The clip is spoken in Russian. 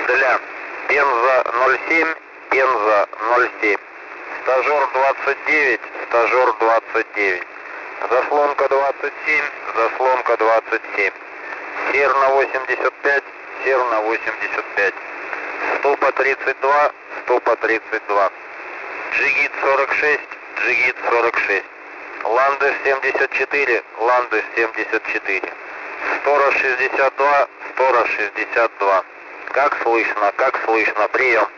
Пензеля. Пенза 07, Пенза 07. Стажер 29, стажер 29. Заслонка 27, заслонка 27. Серна 85, Серна 85. Ступа 32, Ступа 32. Джигит 46, Джигит 46. Ландыш 74, Ландыш 74. Сторож 62, Сторож 62. Как слышно, прием.